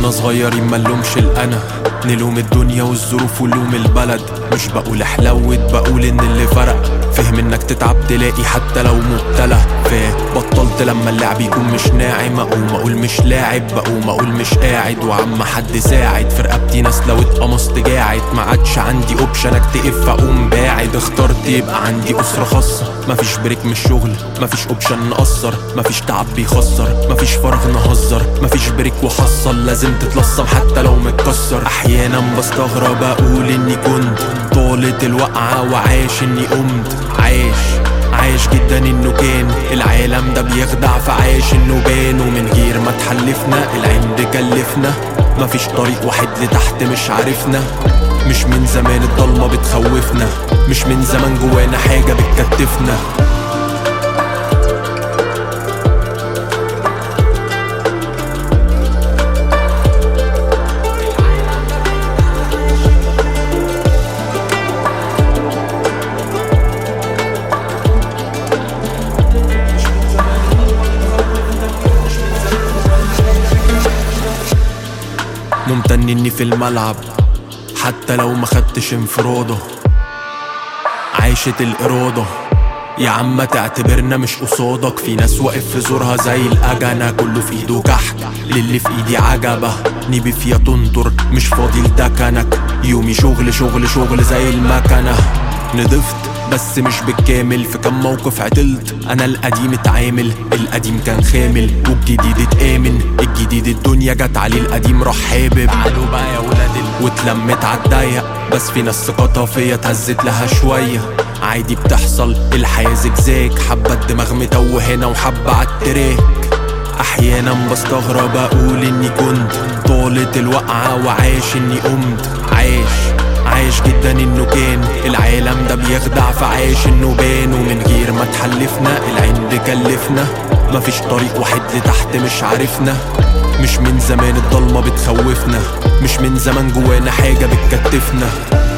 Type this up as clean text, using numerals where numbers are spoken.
كنا صغيرين ملومش الأنا، نلوم الدنيا والظروف ونلوم البلد. مش بقول احلوت، بقول ان اللي فرق فهم انك تتعب تلاقي حتى لو مبتلى. بطلت لما اللعب يكون مش ناعم، اقوم اقول مش لاعب، بقوم اقول مش قاعد وعم حد ساعد. في رقبتي ناس لو اتقمصت جاعد، ما عادش عندي اوبشن اكتئب فاقوم باعد. اخترت يبقى عندي اسرة خاصة، مفيش بريك من الشغل، مفيش اوبشن نقصر، مفيش تعب بيخسر، مفيش فراغ نهزر، مفيش بريك وحصل لازم تتلصم حتى لو متكسر. احيانا بستغرب اقول اني كنت طالت الوقعة وعايش اني قمت. عايش جدا انه كان العالم ده بيخدع، فعايش انه بان. ومن غير ما تحلفنا العند كلفنا، مفيش طريق واحد لتحت مش عارفنا. مش من زمان الضلمة بتخوفنا، مش من زمان جوانا حاجة بتكتفنا. ممتن اني في الملعب حتى لو ما خدتش انفراده. عايشة الإرادة يا عم تعتبرنا مش قصادك. في ناس واقف في زورها زي الأجنة، كله في ايده كحك للي في ايدي عجبة. نيبي فيها تنطر مش فاضي لدكنك، يومي شغل شغل شغل زي المكنة. نضفت بس مش بالكامل، في كم موقف عدلت. انا القديم اتعامل، القديم كان خامل والجديد اتآمن. الجديد الدنيا جت عليه، القديم راح حابب. تعالوا بقى يا ولاد واتلمت عالضيق، بس في ناس ثقتها فيا اتهزت لها شوية. عادي بتحصل الحياة زجزاج، حبة الدماغ متوهنا وحبة عالتراك. احيانا بستغرب اقول اني كنت طالت الوقعة وعايش اني قمت. عايش جدا انه كان العالم ده بيخدع، فعايش انه بان. ومن غير ما تحلفنا العند كلفنا، مفيش طريق واحد لتحت مش عارفنا. مش من زمان الضلمة بتخوفنا، مش من زمان جوانا حاجة بتكتفنا.